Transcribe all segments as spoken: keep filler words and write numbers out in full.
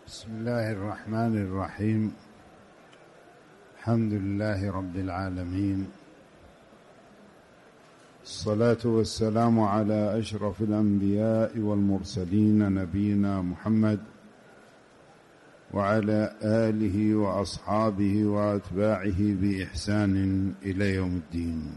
بسم الله الرحمن الرحيم. الحمد لله رب العالمين، الصلاة والسلام على أشرف الأنبياء والمرسلين نبينا محمد وعلى آله وأصحابه وأتباعه بإحسان إلى يوم الدين.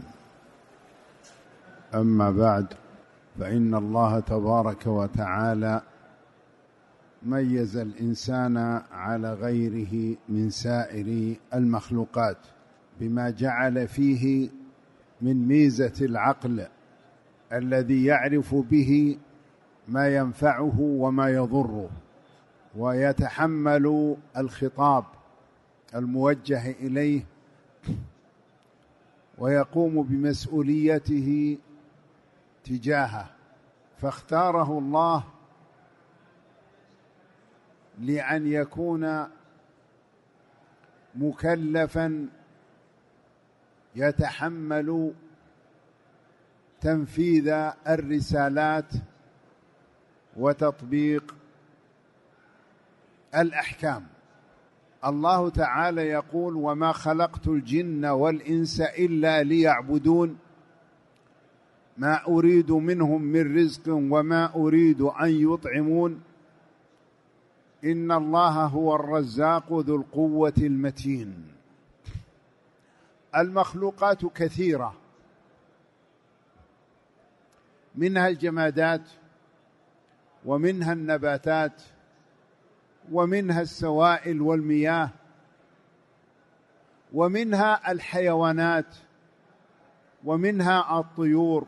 أما بعد، فإن الله تبارك وتعالى ميز الإنسان على غيره من سائر المخلوقات بما جعل فيه من ميزة العقل الذي يعرف به ما ينفعه وما يضره، ويتحمل الخطاب الموجه إليه ويقوم بمسؤوليته تجاهه. فاختاره الله لأن يكون مكلفا يتحمل تنفيذ الرسالات وتطبيق الأحكام. الله تعالى يقول: وما خلقت الجن والإنس إلا ليعبدون ما أريد منهم من رزق وما أريد أن يطعمون إن الله هو الرزاق ذو القوة المتين. المخلوقات كثيرة، منها الجمادات ومنها النباتات ومنها السوائل والمياه ومنها الحيوانات ومنها الطيور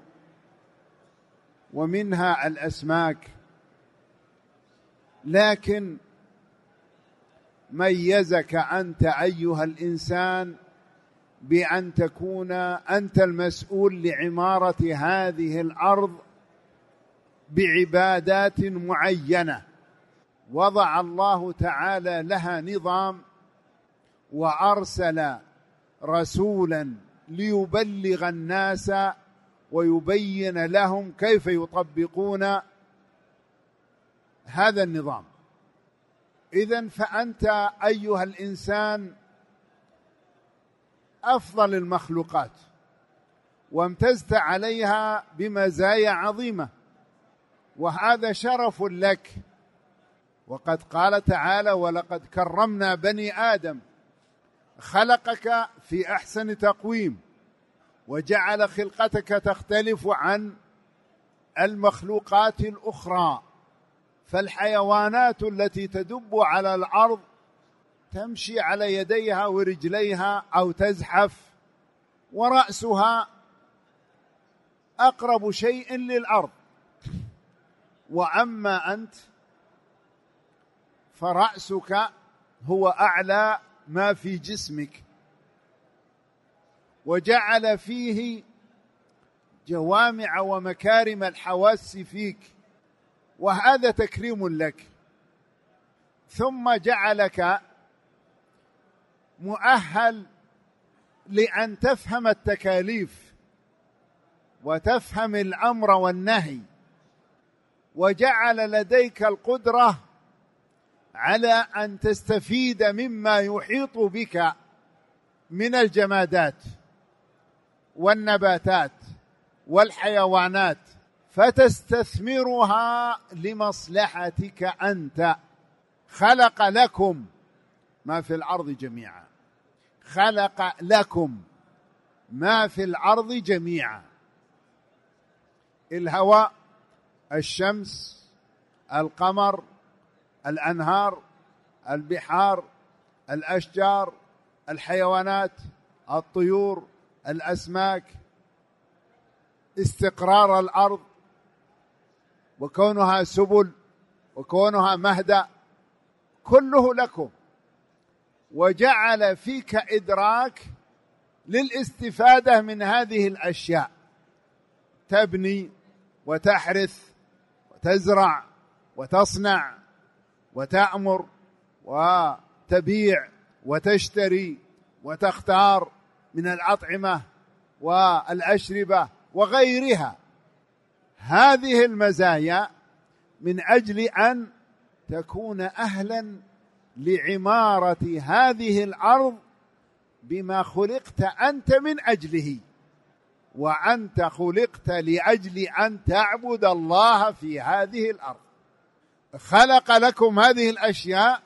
ومنها الأسماك. لكن ميزك أنت أيها الإنسان بأن تكون أنت المسؤول لعمارة هذه الأرض بعبادات معينة، وضع الله تعالى لها نظام، وأرسل رسولا ليبلغ الناس ويبين لهم كيف يطبقون هذا النظام. إذن فأنت أيها الإنسان أفضل المخلوقات، وامتزت عليها بمزايا عظيمة، وهذا شرف لك. وقد قال تعالى: ولقد كرمنا بني آدم. خلقك في أحسن تقويم، وجعل خلقتك تختلف عن المخلوقات الأخرى. فالحيوانات التي تدب على الأرض تمشي على يديها ورجليها أو تزحف، ورأسها أقرب شيء للأرض. وأما أنت فرأسك هو أعلى ما في جسمك، وجعل فيه جوامع ومكارم الحواس فيك، وهذا تكريم لك. ثم جعلك مؤهل لأن تفهم التكاليف وتفهم الأمر والنهي، وجعل لديك القدرة على أن تستفيد مما يحيط بك من الجمادات والنباتات والحيوانات، فتستثمرها لمصلحتك أنت. خلق لكم ما في الأرض جميعا، خلق لكم ما في الأرض جميعا: الهواء، الشمس، القمر، الأنهار، البحار، الأشجار، الحيوانات، الطيور، الأسماك، استقرار الأرض وكونها سبل وكونها مهدأ، كله لكم. وجعل فيك إدراك للاستفادة من هذه الأشياء، تبني وتحرث وتزرع وتصنع وتأمر وتبيع وتشتري وتختار من الأطعمة والأشربة وغيرها. هذه المزايا من أجل أن تكون أهلا لعمارة هذه الأرض بما خلقت أنت من أجله، وأنت خلقت لأجل أن تعبد الله في هذه الأرض. خلق لكم هذه الأشياء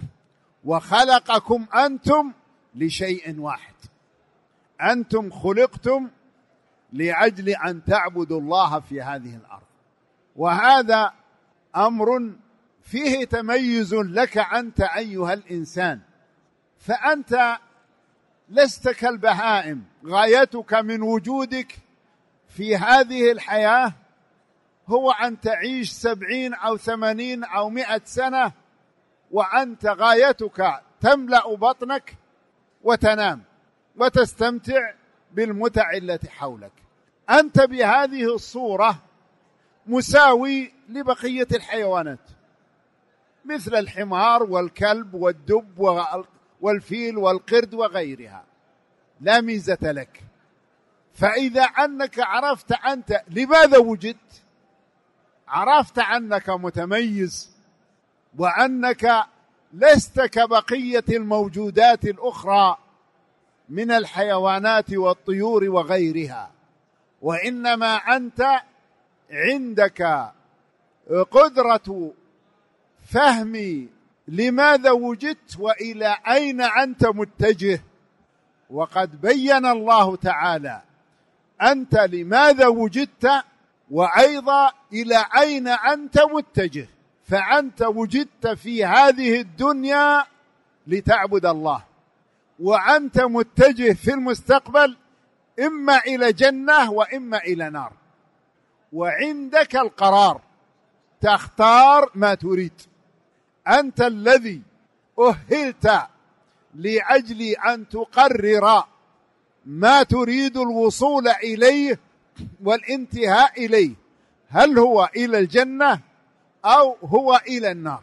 وخلقكم أنتم لشيء واحد، أنتم خلقتم لأجل أن تعبدوا الله في هذه الأرض، وهذا أمر فيه تميز لك أنت أيها الإنسان. فأنت لست كالبهائم، غايتك من وجودك في هذه الحياة هو أن تعيش سبعين أو ثمانين أو مئة سنة، وأنت غايتك تملأ بطنك وتنام وتستمتع بالمتع التي حولك. أنت بهذه الصورة مساوي لبقية الحيوانات، مثل الحمار والكلب والدب والفيل والقرد وغيرها، لا ميزة لك. فإذا أنك عرفت أنت لماذا وجدت، عرفت أنك متميز وأنك لست كبقية الموجودات الأخرى من الحيوانات والطيور وغيرها، وإنما أنت عندك قدرة فهم لماذا وجدت وإلى أين أنت متجه. وقد بين الله تعالى أنت لماذا وجدت وأيضا إلى أين أنت متجه. فأنت وجدت في هذه الدنيا لتعبد الله، وأنت متجه في المستقبل إما إلى جنة وإما إلى نار، وعندك القرار تختار ما تريد. أنت الذي أهلت لأجل أن تقرر ما تريد الوصول إليه والانتهاء إليه، هل هو إلى الجنة أو هو إلى النار،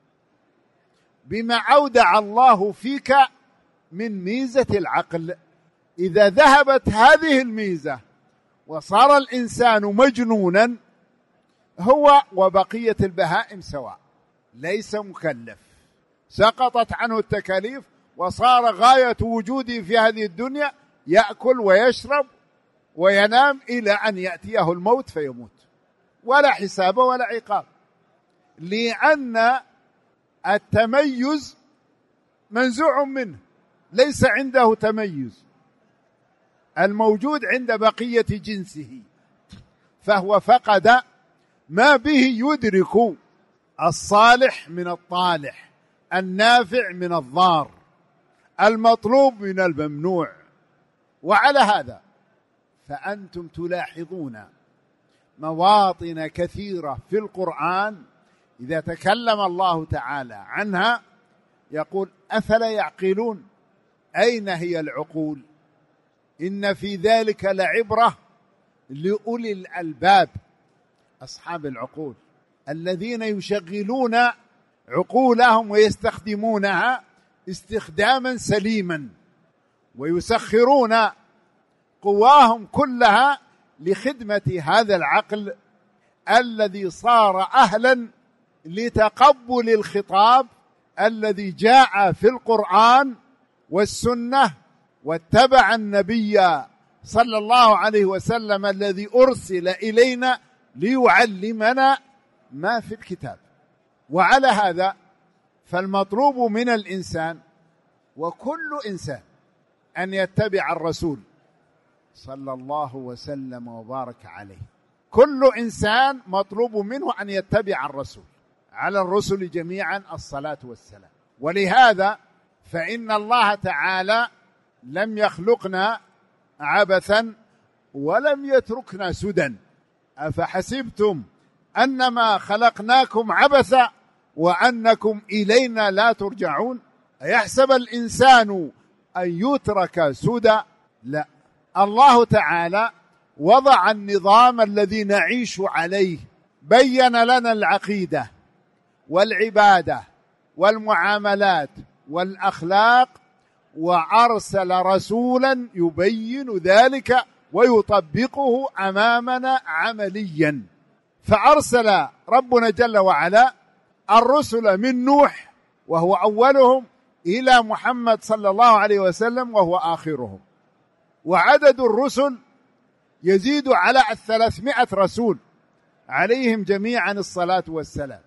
بما أودع الله فيك من ميزة العقل. إذا ذهبت هذه الميزة وصار الإنسان مجنونا، هو وبقية البهائم سواء، ليس مكلف، سقطت عنه التكاليف وصار غاية وجوده في هذه الدنيا يأكل ويشرب وينام إلى أن يأتيه الموت فيموت، ولا حساب ولا عقاب، لأن التميز منزوع منه، ليس عنده تميز، الموجود عند بقية جنسه، فهو فقد ما به يدرك الصالح من الطالح، النافع من الضار، المطلوب من الممنوع. وعلى هذا فأنتم تلاحظون مواطن كثيرة في القرآن إذا تكلم الله تعالى عنها يقول أفلا يعقلون، أين هي العقول؟ إن في ذلك لعبرة لأولي الألباب، أصحاب العقول الذين يشغلون عقولهم ويستخدمونها استخداما سليما، ويسخرون قواهم كلها لخدمة هذا العقل الذي صار أهلا لتقبل الخطاب الذي جاء في القرآن والسنة، واتبع النبي صلى الله عليه وسلم الذي أرسل إلينا ليعلمنا ما في الكتاب. وعلى هذا فالمطلوب من الإنسان وكل إنسان أن يتبع الرسول صلى الله وسلم وبارك عليه. كل إنسان مطلوب منه أن يتبع الرسول، على الرسل جميعا الصلاة والسلام. ولهذا فإن الله تعالى لم يخلقنا عبثا ولم يتركنا سدى. أفحسبتم أنما خلقناكم عبثا وأنكم إلينا لا ترجعون؟ أيحسب الإنسان أن يترك سدى؟ لا، الله تعالى وضع النظام الذي نعيش عليه، بين لنا العقيدة والعبادة والمعاملات والأخلاق، وأرسل رسولا يبين ذلك ويطبقه أمامنا عمليا. فأرسل ربنا جل وعلا الرسل من نوح وهو أولهم، إلى محمد صلى الله عليه وسلم وهو آخرهم. وعدد الرسل يزيد على الثلاثمائة رسول عليهم جميعا الصلاة والسلام.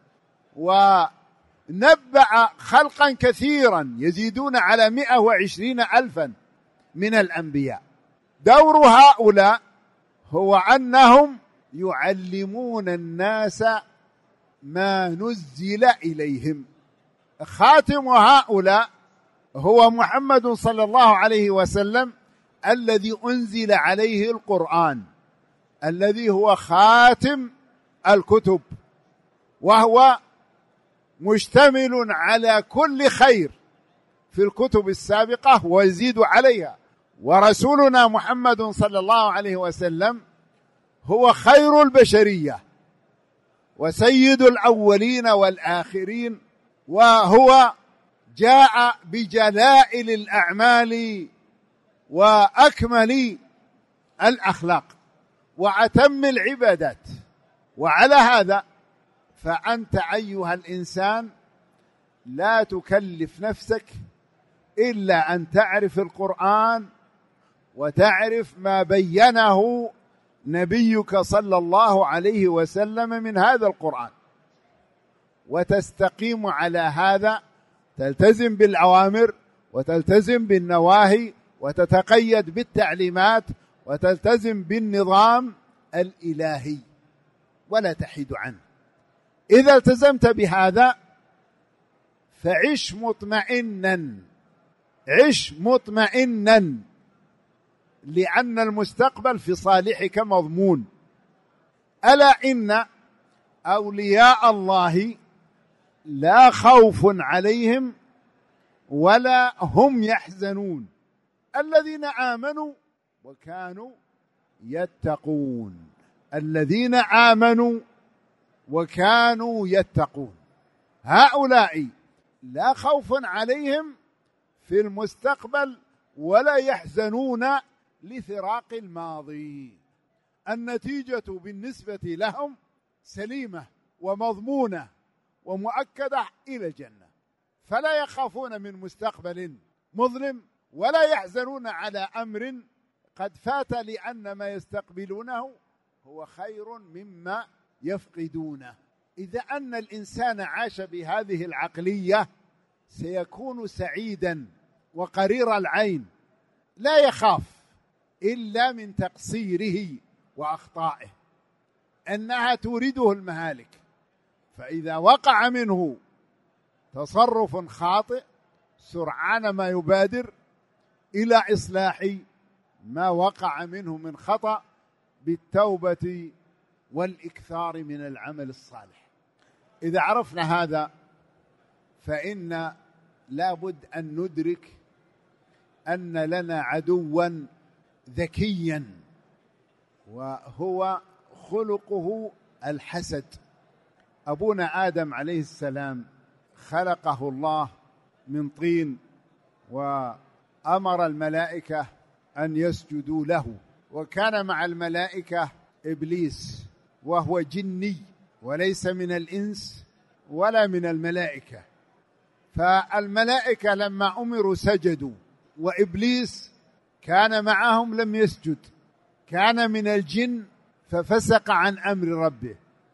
ونبأ خلقا كثيرا يزيدون على مئة وعشرين ألفا من الأنبياء. دور هؤلاء هو أنهم يعلمون الناس ما نزل إليهم. خاتم هؤلاء هو محمد صلى الله عليه وسلم الذي أنزل عليه القرآن، الذي هو خاتم الكتب، وهو مشتمل على كل خير في الكتب السابقة ويزيد عليها. ورسولنا محمد صلى الله عليه وسلم هو خير البشرية وسيد الأولين والآخرين، وهو جاء بجلائل الأعمال وأكمل الأخلاق وأتم العبادات. وعلى هذا فأنت أيها الإنسان لا تكلف نفسك إلا أن تعرف القرآن وتعرف ما بينه نبيك صلى الله عليه وسلم من هذا القرآن، وتستقيم على هذا، تلتزم بالأوامر وتلتزم بالنواهي وتتقيد بالتعليمات وتلتزم بالنظام الإلهي ولا تحيد عنه. إذا التزمت بهذا فعش مطمئنا، عش مطمئنا، لأن المستقبل في صالحك مضمون. ألا إن أولياء الله لا خوف عليهم ولا هم يحزنون، الذين آمنوا وكانوا يتقون، الذين آمنوا وكانوا يتقون. هؤلاء لا خوف عليهم في المستقبل ولا يحزنون لفراق الماضي. النتيجة بالنسبة لهم سليمة ومضمونة ومؤكدة إلى الجنة، فلا يخافون من مستقبل مظلم ولا يحزنون على أمر قد فات، لأن ما يستقبلونه هو خير مما يفقدونه. إذا أن الإنسان عاش بهذه العقلية سيكون سعيدا وقرير العين، لا يخاف إلا من تقصيره وأخطائه، أنها تورده المهالك. فإذا وقع منه تصرف خاطئ سرعان ما يبادر إلى إصلاح ما وقع منه من خطأ بالتوبة والإكثار من العمل الصالح. إذا عرفنا هذا فإن لابد أن ندرك أن لنا عدوا ذكيا، وهو خلقه الحسد. أبونا آدم عليه السلام خلقه الله من طين وأمر الملائكة أن يسجدوا له، وكان مع الملائكة إبليس وهو جني وليس من الإنس ولا من الملائكة. فالملائكة لما أمروا سجدوا، وإبليس كان معهم لم يسجد، كان من الجن ففسق عن أمر ربه،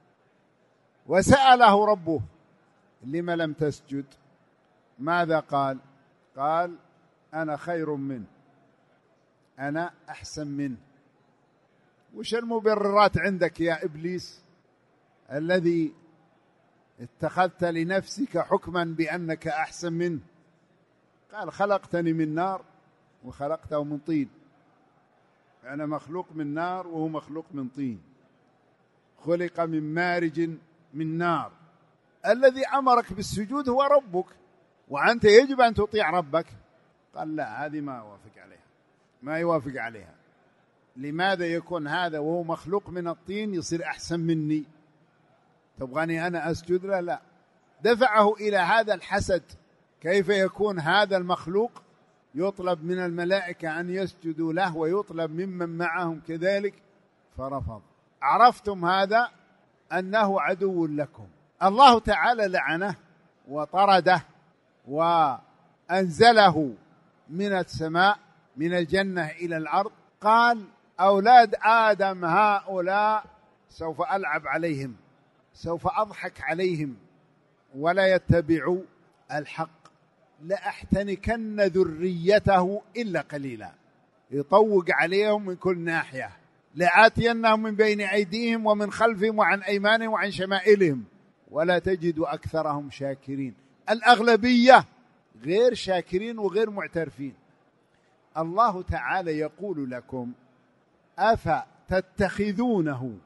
وسأله ربه لم لم تسجد؟ ماذا قال؟ قال أنا خير منه، أنا أحسن منه. وش المبررات عندك يا إبليس الذي اتخذت لنفسك حكما بأنك أحسن منه؟ قال من من نار وخلقته من طين، أنا مخلوق من نار وهو مخلوق من طين، خلق من مارج من نار. الذي أمرك بالسجود هو ربك، وأنت يجب أن تطيع ربك. قال لا، هذه ما يوافق عليها، ما يوافق عليها. لماذا يكون هذا وهو مخلوق من الطين يصير أحسن مني؟ تبغاني أنا أسجد له؟ لا. دفعه إلى هذا الحسد، كيف يكون هذا المخلوق يطلب من الملائكة أن يسجدوا له ويطلب ممن معهم كذلك؟ فرفض. عرفتم هذا أنه عدو لكم. الله تعالى لعنه وطرده وأنزله من السماء من الجنة إلى الأرض، قال أولاد آدم هؤلاء سوف ألعب عليهم، سوف أضحك عليهم ولا يتبعوا الحق، لأحتنكن ذريته إلا قليلا، يطوق عليهم من كل ناحية، لآتينهم من بين أيديهم ومن خلفهم وعن أيمانهم وعن شمائلهم ولا تجد أكثرهم شاكرين. الأغلبية غير شاكرين وغير معترفين. الله تعالى يقول لكم أفتتخذونه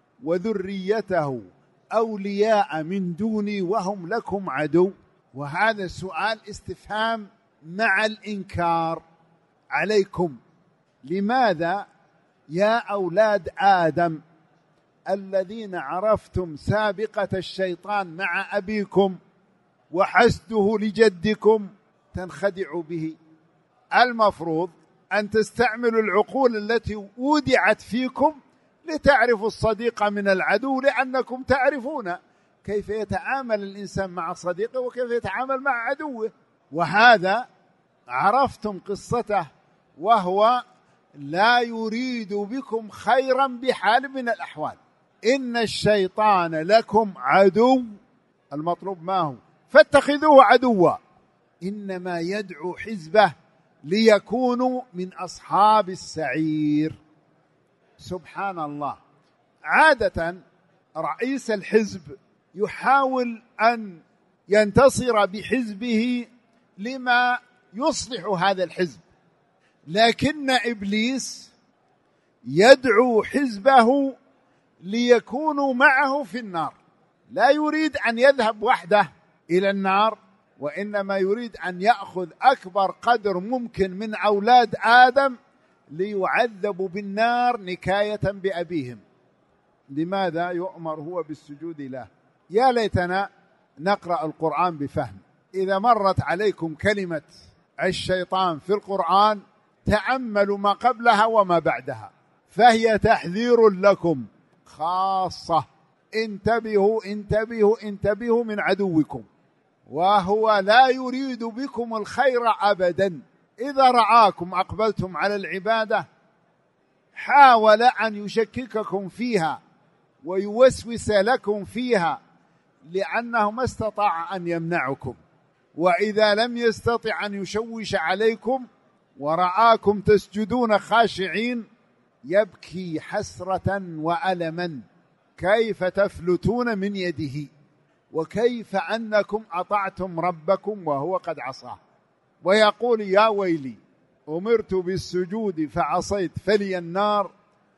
وذريته أولياء من دوني وهم لكم عدو؟ وهذا السؤال استفهام مع الإنكار عليكم. لماذا يا أولاد آدم الذين عرفتم سابقة الشيطان مع أبيكم وحسده لجدكم تنخدعوا به؟ المفروض أن تستعملوا العقول التي ودعت فيكم لتعرفوا الصديق من العدو، لأنكم تعرفون كيف يتعامل الإنسان مع صديقه وكيف يتعامل مع عدوه. وهذا عرفتم قصته، وهو لا يريد بكم خيرا بحال من الأحوال. إن الشيطان لكم عدو، المطلوب ما هو فاتخذوه عدوا، إنما يدعو حزبه ليكونوا من أصحاب السعير. سبحان الله. عادة رئيس الحزب يحاول أن ينتصر بحزبه لما يصلح هذا الحزب، لكن إبليس يدعو حزبه ليكونوا معه في النار، لا يريد أن يذهب وحده إلى النار، وإنما يريد أن يأخذ أكبر قدر ممكن من أولاد آدم ليعذبوا بالنار نكاية بأبيهم. لماذا يؤمر هو بالسجود له؟ يا ليتنا نقرأ القرآن بفهم. إذا مرت عليكم كلمة الشيطان في القرآن تأملوا ما قبلها وما بعدها، فهي تحذير لكم خاصة. انتبهوا انتبهوا انتبهوا من عدوكم، وهو لا يريد بكم الخير أبدا. إذا رآكم أقبلتم على العبادة حاول أن يشكككم فيها ويوسوس لكم فيها، لأنه ما استطاع أن يمنعكم، وإذا لم يستطع أن يشوش عليكم ورآكم تسجدون خاشعين يبكي حسرة وألما كيف تفلتون من يده، وكيف أنكم أطعتم ربكم وهو قد عصاه، ويقول يا ويلي أمرت بالسجود فعصيت فلي النار،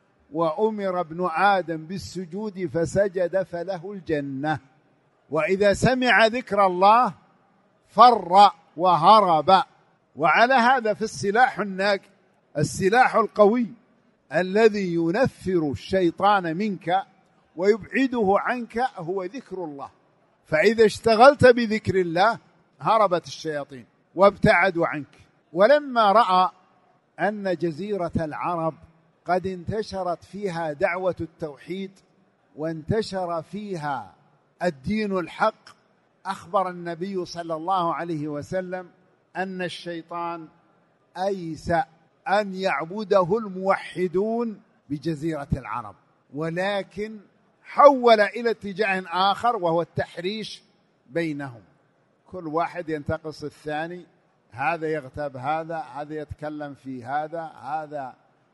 وأمر ابن آدم بالسجود فسجد فله الجنة. وإذا سمع ذكر الله فر وهرب. وعلى هذا في السلاح الناج، السلاح القوي الذي ينفر الشيطان منك ويبعده عنك هو ذكر الله. فإذا اشتغلت بذكر الله هربت الشياطين وابتعدوا عنك. ولما رأى أن جزيرة العرب قد انتشرت فيها دعوة التوحيد وانتشر فيها الدين الحق، أخبر النبي صلى الله عليه وسلم أن الشيطان أيس أن يعبده الموحدون بجزيرة العرب، ولكن حول إلى اتجاه آخر وهو التحريش بينهم. كل واحد ينتقص الثاني، هذا يغتاب هذا، هذا يتكلم في هذا، هذا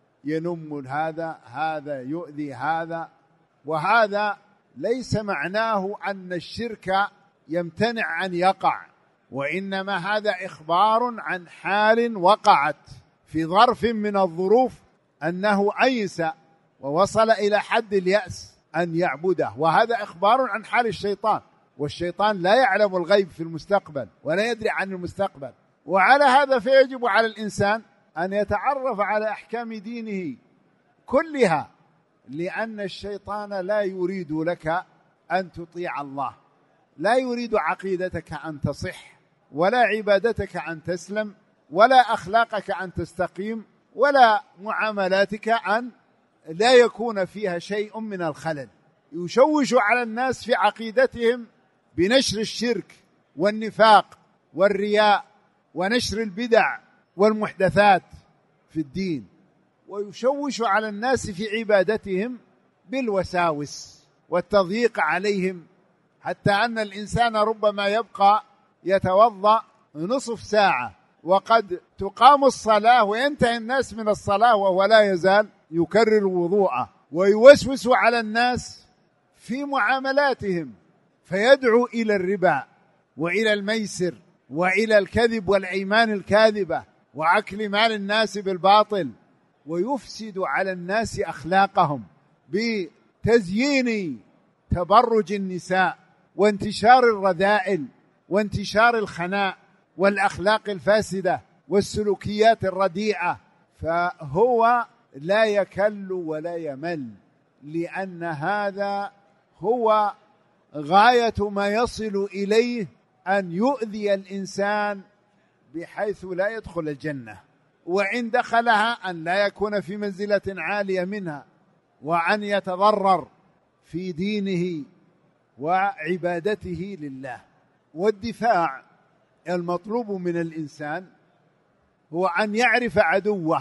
ينم هذا، هذا يؤذي هذا. وهذا ليس معناه أن الشرك يمتنع أن يقع، وإنما هذا إخبار عن حال وقعت في ظرف من الظروف أنه أيس ووصل إلى حد اليأس أن يعبده، وهذا إخبار عن حال الشيطان، والشيطان لا يعلم الغيب في المستقبل ولا يدري عن المستقبل. وعلى هذا فيجب على الإنسان أن يتعرف على أحكام دينه كلها، لأن الشيطان لا يريد لك أن تطيع الله، لا يريد عقيدتك أن تصح، ولا عبادتك أن تسلم، ولا أخلاقك أن تستقيم، ولا معاملاتك أن لا يكون فيها شيء من الخلل. يشوش على الناس في عقيدتهم بنشر الشرك والنفاق والرياء ونشر البدع والمحدثات في الدين، ويشوش على الناس في عبادتهم بالوساوس والتضييق عليهم، حتى أن الإنسان ربما يبقى يتوضأ نصف ساعة وقد تقام الصلاة وينتهي الناس من الصلاة وهو لا يزال يكرر وضوءه، ويوسوس على الناس في معاملاتهم، فيدعو إلى الربا وإلى الميسر وإلى الكذب والأيمان الكاذبة وأكل مال الناس بالباطل، ويفسد على الناس أخلاقهم بتزيين تبرج النساء وانتشار الرذائل وانتشار الخناء والأخلاق الفاسدة والسلوكيات الرديئة. فهو لا يكل ولا يمل، لأن هذا هو غاية ما يصل إليه، أن يؤذي الإنسان بحيث لا يدخل الجنة، وإن دخلها أن لا يكون في منزلة عالية منها، وأن يتضرر في دينه وعبادته لله. والدفاع المطلوب من الإنسان هو أن يعرف عدوه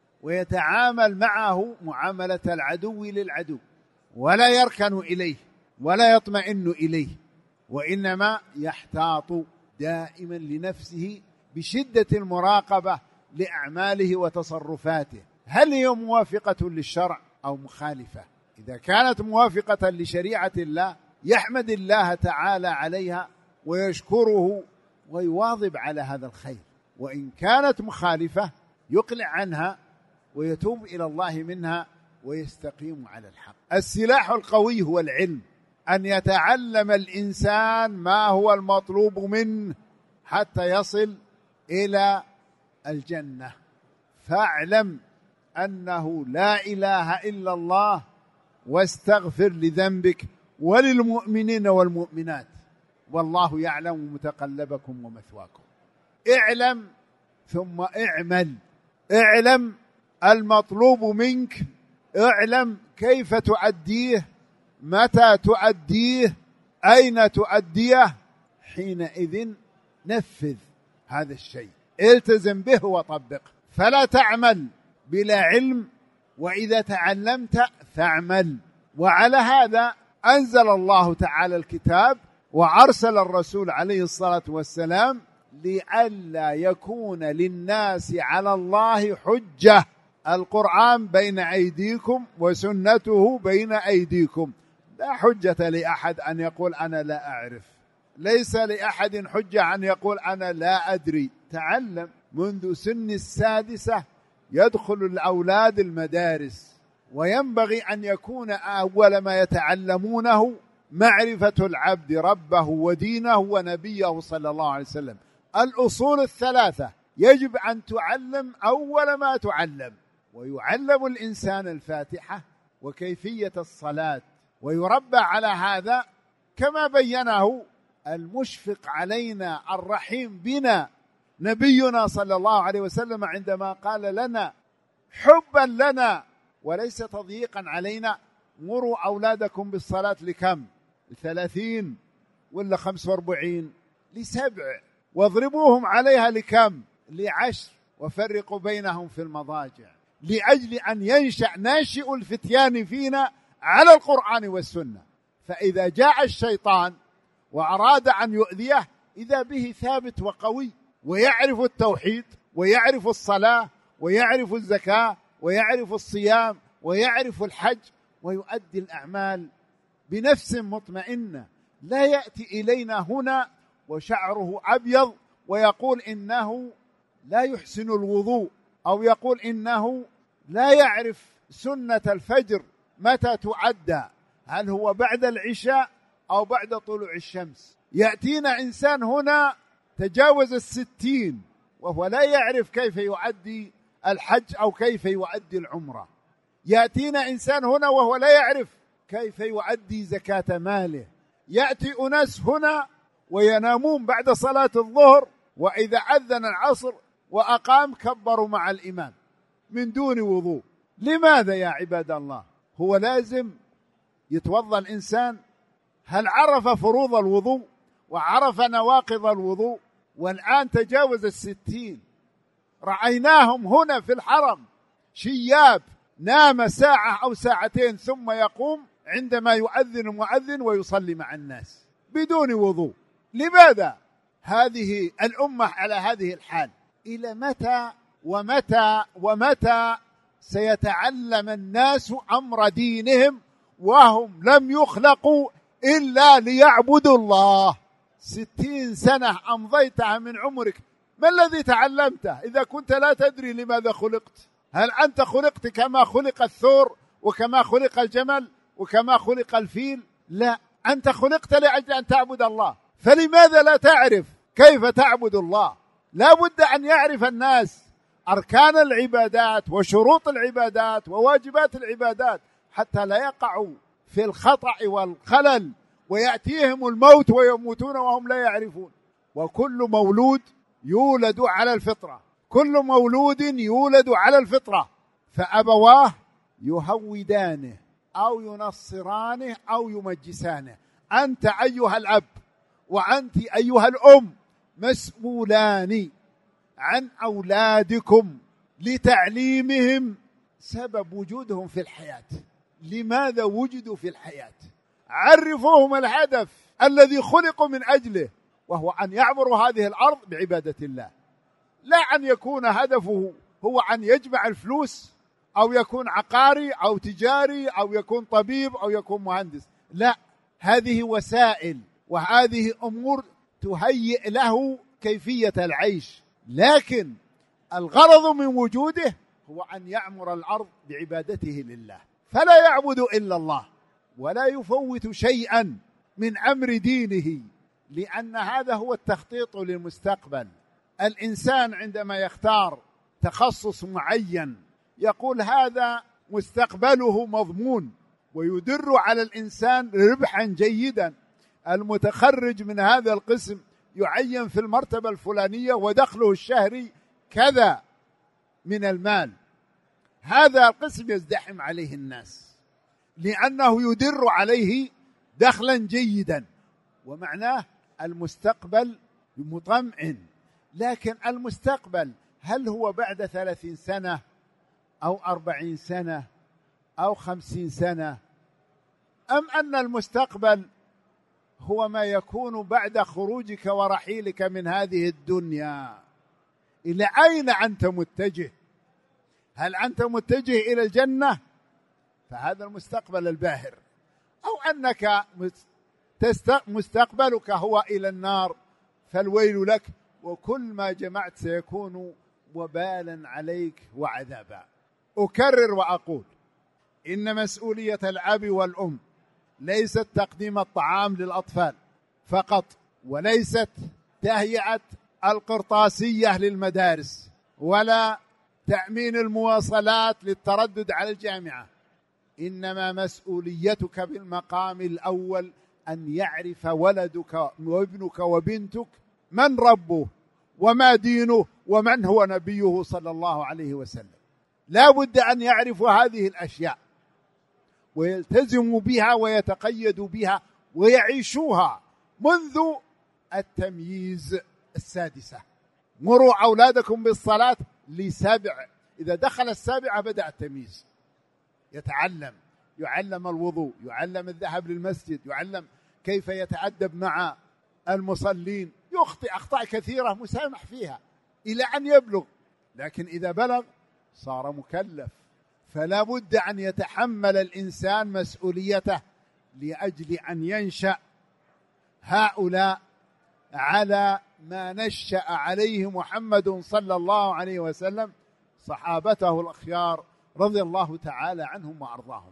ويتعامل معه معاملة العدو للعدو، ولا يركن إليه ولا يطمئن إليه، وإنما يحتاط دائما لنفسه بشدة المراقبة لأعماله وتصرفاته، هل هي موافقة للشرع أو مخالفة؟ إذا كانت موافقة لشريعة الله يحمد الله تعالى عليها ويشكره ويواظب على هذا الخير، وإن كانت مخالفة يقلع عنها ويتوب إلى الله منها ويستقيم على الحق. السلاح القوي هو العلم، أن يتعلم الإنسان ما هو المطلوب منه حتى يصل إلى الجنة. فاعلم أنه لا إله إلا الله، واستغفر لذنبك وللمؤمنين والمؤمنات، والله يعلم متقلبكم ومثواكم. اعلم ثم اعمل، اعلم المطلوب منك، اعلم كيف تؤديه، متى تؤديه، أين تؤديه، حينئذ نفذ هذا الشيء، التزم به وطبق، فلا تعمل بلا علم، وإذا تعلمت فاعمل. وعلى هذا أنزل الله تعالى الكتاب وأرسل الرسول عليه الصلاة والسلام لئلا يكون للناس على الله حجة. القرآن بين أيديكم وسنته بين أيديكم، لا حجة لأحد أن يقول أنا لا أعرف، ليس لأحد حجة أن يقول أنا لا أدري. تعلم منذ سن السادسة يدخل الأولاد المدارس، وينبغي أن يكون أول ما يتعلمونه معرفة العبد ربه ودينه ونبيه صلى الله عليه وسلم. الأصول الثلاثة يجب أن تعلم أول ما تعلم، ويعلم الإنسان الفاتحة وكيفية الصلاة، ويربى على هذا كما بينه المشفق علينا الرحيم بنا نبينا صلى الله عليه وسلم عندما قال لنا حبا لنا وليس تضييقا علينا: مروا أولادكم بالصلاة لكم؟ ثلاثين ولا خمس واربعين؟ لسبع. واضربوهم عليها لكم؟ لعشر. وفرقوا بينهم في المضاجع، لأجل أن ينشأ ناشئ الفتيان فينا على القرآن والسنة. فإذا جاء الشيطان وأراد أن يؤذيه إذا به ثابت وقوي، ويعرف التوحيد ويعرف الصلاة ويعرف الزكاة ويعرف الصيام ويعرف الحج، ويؤدي الأعمال بنفس مطمئنة. لا يأتي إلينا هنا وشعره أبيض ويقول إنه لا يحسن الوضوء، أو يقول إنه لا يعرف سنة الفجر متى تؤدى، هل هو بعد العشاء أو بعد طلوع الشمس. يأتينا إنسان هنا تجاوز الستين وهو لا يعرف كيف يؤدي الحج أو كيف يؤدي العمرة. يأتينا إنسان هنا وهو لا يعرف كيف يؤدي زكاة ماله. يأتي أناس هنا وينامون بعد صلاة الظهر، وإذا أذن العصر وأقام كبروا مع الإمام من دون وضوء. لماذا يا عباد الله؟ هو لازم يتوضأ الإنسان؟ هل عرف فروض الوضوء وعرف نواقض الوضوء والآن تجاوز الستين. رأيناهم هنا في الحرم شياب نام ساعة أو ساعتين ثم يقوم عندما يؤذن المؤذن ويصلي مع الناس بدون وضوء. لماذا هذه الأمة على هذه الحال؟ إلى متى ومتى ومتى سيتعلم الناس أمر دينهم وهم لم يخلقوا إلا ليعبدوا الله؟ ستين سنة أمضيتها من عمرك، ما الذي تعلمته إذا كنت لا تدري لماذا خلقت؟ هل أنت خلقت كما خلق الثور وكما خلق الجمل وكما خلق الفيل؟ لا، أنت خلقت لأجل أن تعبد الله، فلماذا لا تعرف كيف تعبد الله؟ لا بد أن يعرف الناس أركان العبادات وشروط العبادات وواجبات العبادات حتى لا يقعوا في الخطأ والخلل ويأتيهم الموت ويموتون وهم لا يعرفون. وكل مولود يولد على الفطرة، كل مولود يولد على الفطرة، فأبواه يهودانه أو ينصرانه أو يمجسانه. أنت أيها الأب وأنت أيها الأم مسؤولان عن أولادكم لتعليمهم سبب وجودهم في الحياة، لماذا وجدوا في الحياة، عرفوهم الهدف الذي خلقوا من أجله، وهو أن يعمروا هذه الأرض بعبادة الله، لا أن يكون هدفه هو أن يجمع الفلوس أو يكون عقاري أو تجاري أو يكون طبيب أو يكون مهندس. لا، هذه وسائل وهذه أمور تهيئ له كيفية العيش، لكن الغرض من وجوده هو أن يعمر الأرض بعبادته لله، فلا يعبد إلا الله ولا يفوت شيئا من أمر دينه، لأن هذا هو التخطيط للمستقبل. الإنسان عندما يختار تخصص معين يقول هذا مستقبله مضمون ويدر على الإنسان ربحا جيدا، المتخرج من هذا القسم يعين في المرتبة الفلانية ودخله الشهري كذا من المال، هذا القسم يزدحم عليه الناس لأنه يدر عليه دخلا جيدا، ومعناه المستقبل مطمئن. لكن المستقبل هل هو بعد ثلاثين سنة أو أربعين سنة أو خمسين سنة، أم أن المستقبل هو ما يكون بعد خروجك ورحيلك من هذه الدنيا؟ إلى أين أنت متجه؟ هل أنت متجه إلى الجنة فهذا المستقبل الباهر، أو أنك مستقبلك هو إلى النار فالويل لك، وكل ما جمعت سيكون وبالا عليك وعذابا. أكرر وأقول إن مسؤولية الأب والأم ليست تقديم الطعام للأطفال فقط، وليست تهيئة القرطاسية للمدارس، ولا تأمين المواصلات للتردد على الجامعة، إنما مسؤوليتك بالمقام الأول أن يعرف ولدك وابنك وبنتك من ربه وما دينه ومن هو نبيه صلى الله عليه وسلم. لا بد أن يعرفوا هذه الأشياء ويلتزموا بها ويتقيدوا بها ويعيشوها منذ التمييز السادسة. مروا أولادكم بالصلاة لسبع، إذا دخل السابعة بدأ التمييز، يتعلم، يعلم الوضوء، يعلم الذهاب للمسجد، يعلم كيف يتأدب مع المصلين، يخطئ أخطاء كثيرة مسامح فيها إلى أن يبلغ، لكن إذا بلغ صار مكلف، فلا بد أن يتحمل الإنسان مسؤوليته لأجل أن ينشأ هؤلاء على ما نشأ عليه محمد صلى الله عليه وسلم، صحابته الأخيار رضي الله تعالى عنهم وأرضاهم.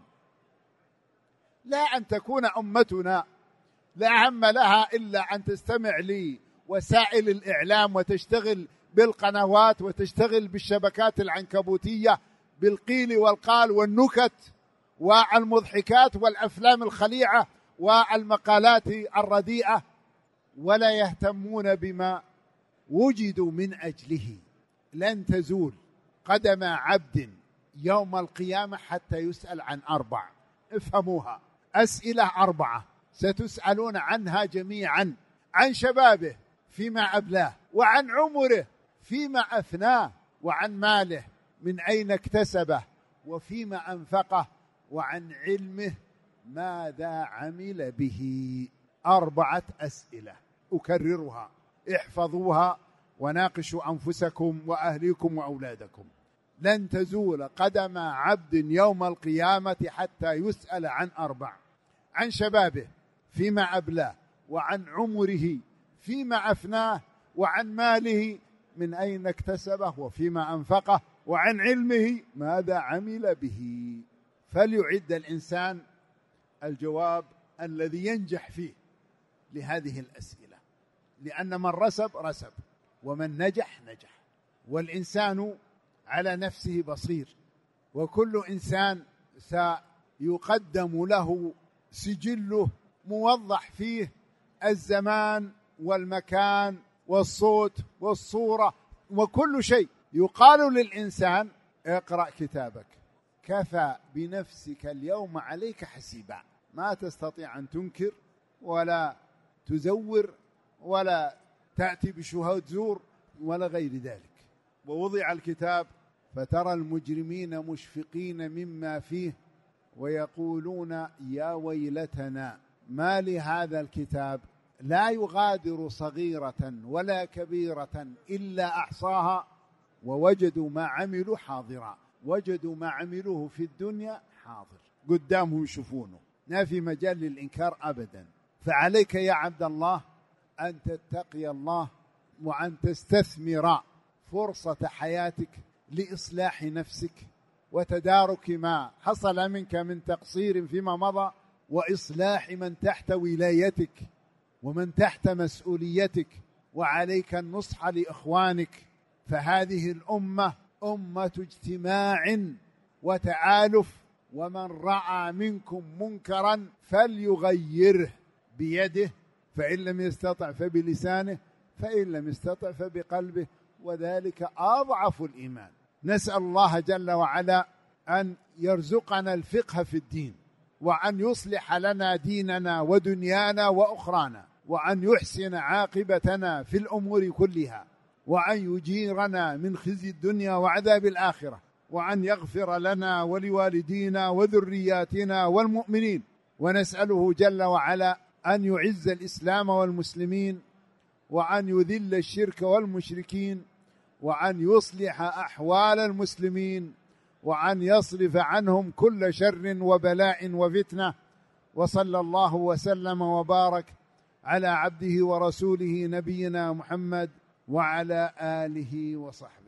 لا أن تكون أمتنا لا هم لها إلا أن تستمع لوسائل الإعلام وتشتغل بالقنوات وتشتغل بالشبكات العنكبوتية بالقيل والقال والنكت والمضحكات والأفلام الخليعة والمقالات الرديئة، ولا يهتمون بما وجدوا من أجله. لن تزول قدم عبد يوم القيامة حتى يسأل عن أربع، افهموها، أسئلة أربعة ستسألون عنها جميعا: عن شبابه فيما أبلاه وعن عمره فيما أفناه، وعن ماله من أين اكتسبه وفيما أنفقه، وعن علمه ماذا عمل به. أربعة أسئلة أكررها، احفظوها وناقشوا أنفسكم وأهليكم وأولادكم. لن تزول قدم عبد يوم القيامة حتى يسأل عن أربع: عن شبابه فيما أبلاه، وعن عمره فيما أفناه، وعن ماله من أين اكتسبه وفيما أنفقه، وعن علمه ماذا عمل به. فليعد الإنسان الجواب الذي ينجح فيه لهذه الأسئلة، لأن من رسب رسب ومن نجح نجح. والإنسان على نفسه بصير، وكل إنسان سيقدم له سجله موضح فيه الزمان والمكان والصوت والصورة وكل شيء. يقال للإنسان: اقرأ كتابك، كفى بنفسك اليوم عليك حسيبا. ما تستطيع أن تنكر ولا تزور ولا تأتي بشهود زور ولا غير ذلك. ووضع الكتاب فترى المجرمين مشفقين مما فيه ويقولون يا ويلتنا ما لهذا الكتاب لا يغادر صغيرة ولا كبيرة إلا أحصاها ووجدوا ما عملوا حاضرا. وجدوا ما عملوه في الدنيا حاضر قدامهم يشوفونه، ما في مجال للإنكار أبدا. فعليك يا عبد الله أن تتقي الله وأن تستثمر فرصة حياتك لإصلاح نفسك وتدارك ما حصل منك من تقصير فيما مضى، وإصلاح من تحت ولايتك ومن تحت مسؤوليتك. وعليك النصح لإخوانك، فهذه الأمة أمة اجتماع وتآلف، ومن رأى منكم منكرا فليغيره بيده، فإن لم يستطع فبلسانه، فإن لم يستطع فبقلبه، وذلك أضعف الإيمان. نسأل الله جل وعلا أن يرزقنا الفقه في الدين، وأن يصلح لنا ديننا ودنيانا وأخرانا، وأن يحسن عاقبتنا في الأمور كلها، وأن يجيرنا من خزي الدنيا وعذاب الآخرة، وأن يغفر لنا ولوالدينا وذرياتنا والمؤمنين. ونسأله جل وعلا أن يعز الإسلام والمسلمين، وأن يذل الشرك والمشركين، وأن يصلح أحوال المسلمين، وأن يصرف عنهم كل شر وبلاء وفتنة. وصلى الله وسلم وبارك على عبده ورسوله نبينا محمد وعلى آله وصحبه.